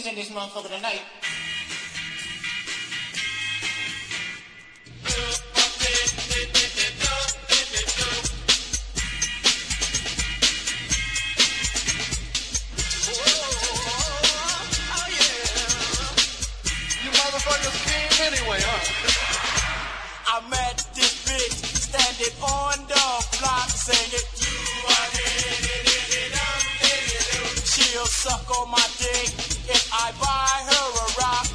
in this motherfucker tonight. You motherfuckers came anyway, huh? I met this bitch standing on the block singing. She'll suck on my dick if I buy her a rock.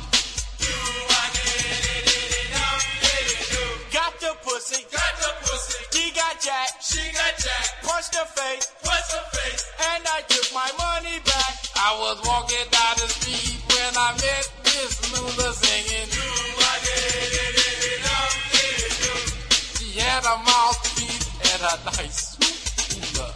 Got the pussy, he got jacked, punched her face, and I took my money back. I was walking down the street when I met Miss Lula singing. She had a mouthpiece and a nice hula.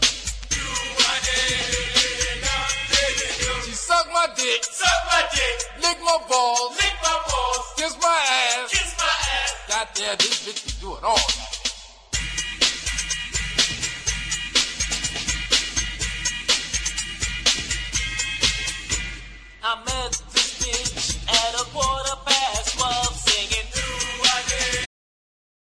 She sucked my dick, lick my balls, kiss my ass. Goddamn, this bitch can do it all.